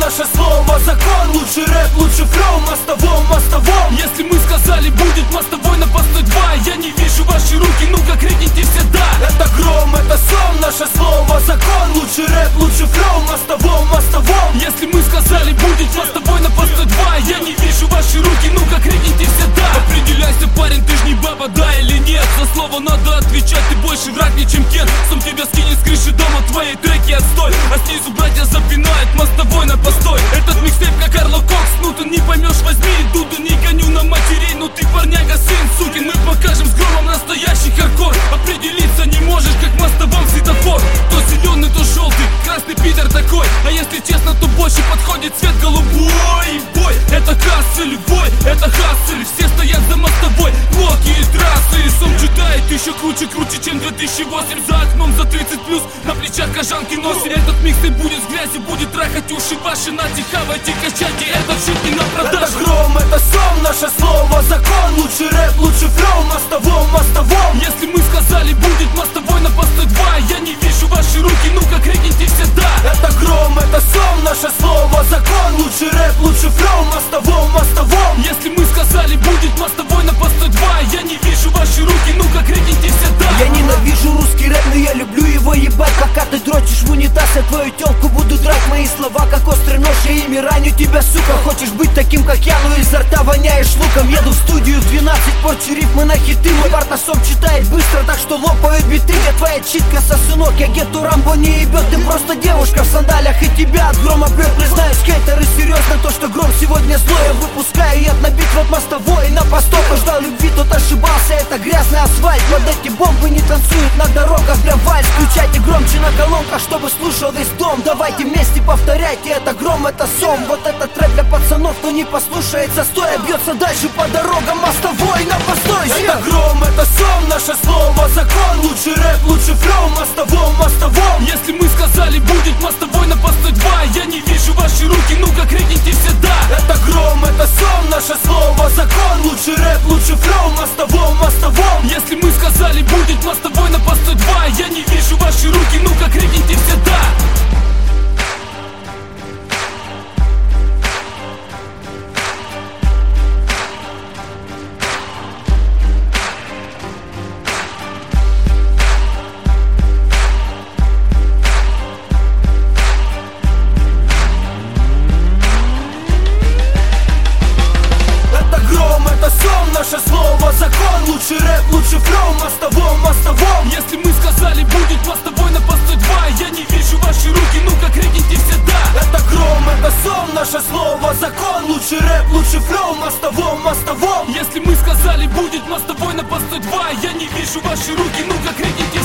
наше слово закон. Лучший рэп, лучший флоу, мостовом, мостовом. Если мы сказали будет мостовой на постой 2, я не вижу ваши руки, ну-ка крикните все да. Это гром, это сон, наше слово закон. Лучший рэп, лучший флоу, мостовом, мостовом. Если мы сказали будет мостовой на постой 2, я не вижу ваши руки, ну-ка крикните все да. Определяйся, парень, ты ж не баба, да или нет. За слово надо отвечать, ты больше враг мне, чем Кен. Сам тебя скинет с крыши дома, твои треки отстой. А снизу братья запинают мостовой на постой. Этот микстейп как Карло Кокс, ну ты не поймешь, возьми дуду, не гоню на матерей. Ну ты парняга, сын, сукин, мы покажем с громом настоящий хардкор. Определиться не можешь, как мостовом светофор. То зеленый, то желтый, красный пидор такой. А если честно, то больше подходит цвет голубой. Бой, это хассель, бой, это хассель. Все стоят за мостовой, блоки и трассы. И сом читает еще круче, чем 2008. За окном за 30 плюс, на плечах кожанки носит. Этот микстейп будет с грязью, будет трахать уши ваши. Нате, хавайте, качайте, этот шит не на продажу. Это гром, это сон, наше слово закон. Лучший рэп, лучший флоу, мостовом, мостовом. Если мы сказали будет мостовой на постой 2, я не вижу ваши руки, ну-ка крикните все да. Это гром, это сон, наше слово закон. Лучший рэп, лучший флоу, мостовом, мостовом. Если мы сказали будет мостовой на постой 2, я не вижу ваши руки, ну-ка крикните все да. Я ненавижу русский рэп, но я люблю его ебать. Пока ты дрочишь в унитаз, я твою тёлку буду драть. Мои слова как острый нож, я ими раню тебя, сука. Хочешь быть таким, как я, но изо рта воняешь луком. Еду в студию в 12, порчу рифмы на хиты. Мой партасом читает быстро, так что лопают биты. Я твоя читка, сосунок, я гетту Рамбо не ебет. Ты просто девушка в сандалях, и тебя от грома прет. Признаюсь, хейтеры, серьезно, то, что гром сегодня злой. Я выпускаю яд на бит, вот мостовой на постой. Кто ждал любви, тот ошибался, это грязный асфальт. Под эти бомбы не танцуют на дорогах, прям вальс. Включайте громче на колонках, чтобы слушал весь дом. Давайте вместе повторяйте, это гром, это сом. Вот этот рэп для пацанов, кто не послушается стоя. Бьется дальше по дорогам мостовой на постой. Это гром, это сон, наше слово закон. Лучший рэп, лучший флоу, мостовом, мостовом. Если мы сказали будет мостовой на постой 2, я не вижу ваши руки, ну-ка крикните все да. Это гром, это сон, наше слово закон. Лучший рэп, лучший флоу, мостовом, мостовом. Если мы сказали будет мостовой на постой 2, я не вижу ваши руки, ну-ка крикните все да. Наше слово закон, лучший рэп, лучший флоу, мостовом, мостовом. Если мы сказали будет мостовой на постой 2, я не вижу ваши руки, ну-ка крикните все да. Это гром, это сон, наше слово закон. Лучший рэп, лучший флоу, мостовом, мостовом. Если мы сказали будет мостовой на постой 2, я не вижу ваши руки, ну-ка крикните